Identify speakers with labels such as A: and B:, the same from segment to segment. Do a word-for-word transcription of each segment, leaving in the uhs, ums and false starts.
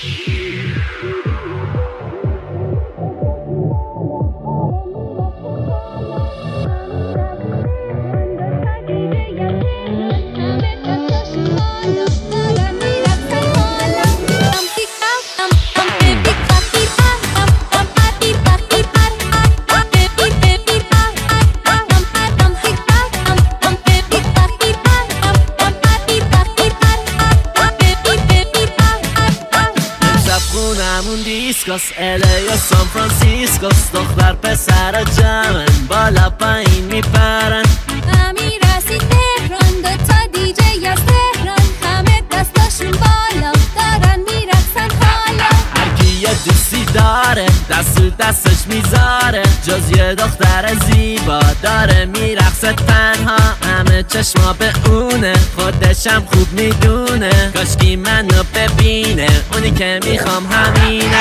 A: همون دیسکاس الی یا سان فرانسیسکوس، دختر پسر جمعن بالا پایین میپرن.
B: امیر رسید تهران، دوتا دیجی از تهران، همه دستاشون بالا دارن میرقصن حالا.
A: هرکی یه دوستی داره دست تو دستش میذاره، جز یه دختر زیبا داره میرقصه تنها. همه چشما به اونه، خودشم خوب میدونه، کاشکی منو ببینه، اونی که میخوام همینه.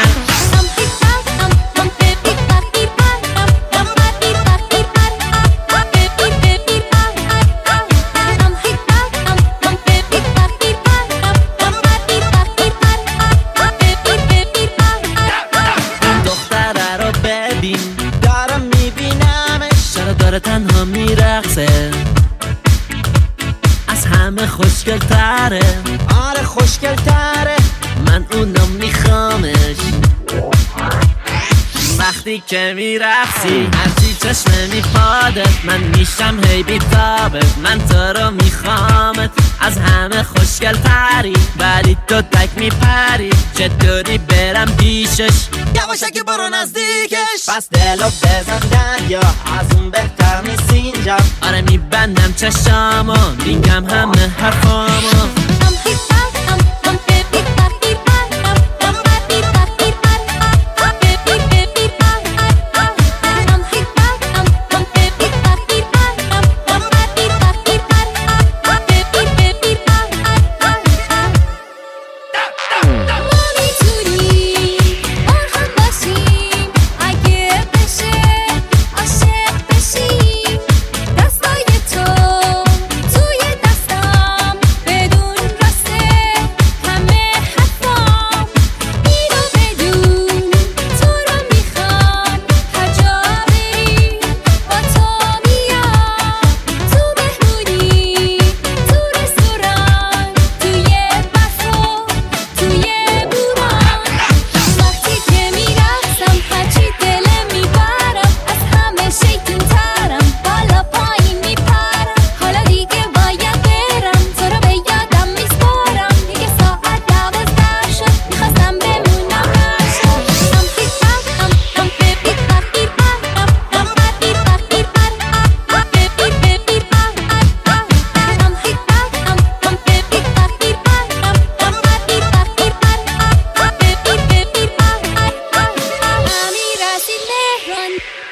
A: دارم میبینمش، چرا داره تنها میرقصه، از همه خوشگل تره. آره خوشگل تره، من اونو میخوامش. وقتی که میرقصی هرچی چشمه میپادت، من میشم هی بیتابت، من تو رو میخوامت. از همه خوشگل تری ولی تو تک میپری، چطوری برم پیشش؟ یواشکی برو نزدیکش، پس دلو بزن دریا، از اون بهتر نیست اینجا. آره میبندم چشامو، میگم همه حرفامو. Run.